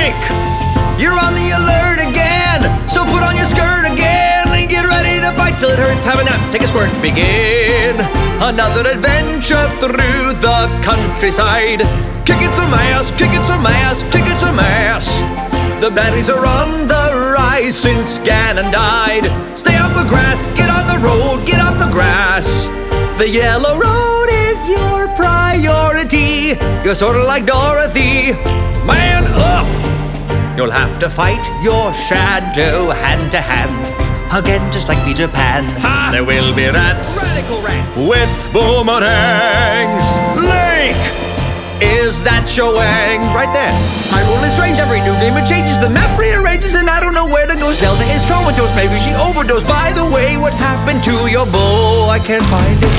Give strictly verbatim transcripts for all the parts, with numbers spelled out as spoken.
Link! You're on the alert again, so put on your skirt again and get ready to fight till it hurts. Have a nap, take a squirt, begin another adventure through the countryside. Kicking some ass, kicking some ass, kicking some ass. The baddies are on the rise since Ganon died. Stay off the grass, get on the road, get off the grass. The yellow road is your priority. You're sorta like Dorothy. Man up! You'll have to fight your shadow hand to hand. Again, just like Peter Pan. Ha! There will be rats, radical rats with boomerangs. Link! Is that your wang? Right there. Hyrule is strange, every new game it changes. The map rearranges and I don't know where to go. Zelda is comatose, maybe she overdosed. By the way, what happened to your bow? I can't find it.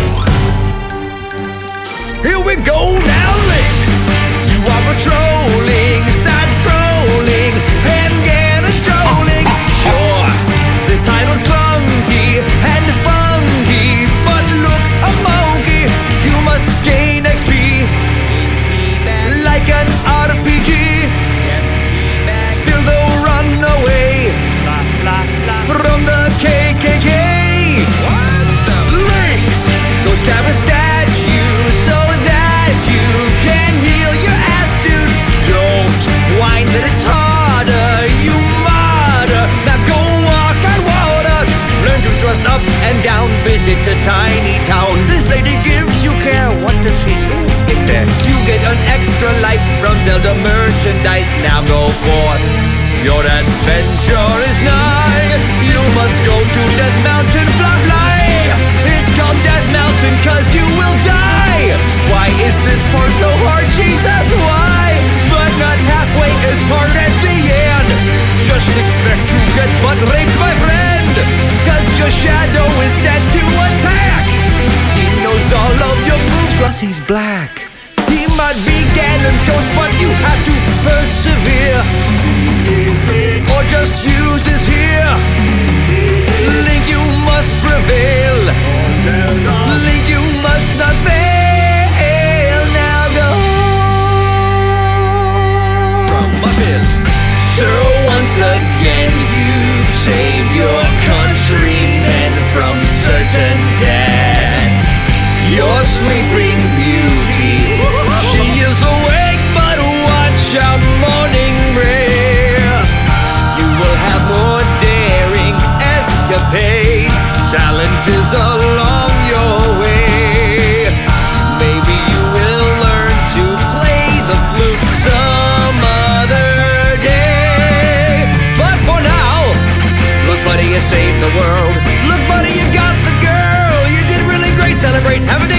Here we go now, Link. You are patrolling, side-scrolling, and Ganon strolling. Sure, this title's clunky and funky, but look, a monkey. You must gain X P like an R P G. Still though, run away from the K K K. Link, go stab a statue so that you can heal your ass, dude. Don't whine that it's harder, you martyr. Now go walk on water. Learn to thrust up and down. Visit a tiny town. This lady gives you care. What does she do? You get an extra life from Zelda merchandise. Now go forth, your adventure is nigh. You must go to Death Mountain, fly, fly. It's called Death Mountain cause you will die. Why is this part so hard, Jesus, why? But not halfway as hard as the end. Just expect to get butt raped, my friend, cause your shadow is set to attack. He knows all of your moves, plus he's black. He might be Ganon's ghost, but you have to persevere, or just use this here. Link, you must prevail. Link, you must not fail. Now go from Muffin. So once again you save your countrymen from certain death. Your sleeping beauty, she is awake, but watch out, morning breath. You will have more daring escapades, challenges along your way. Maybe you will learn to play the flute some other day. But for now, look buddy, you saved the world. Look buddy, you got the girl. You did really great, celebrate, have a day.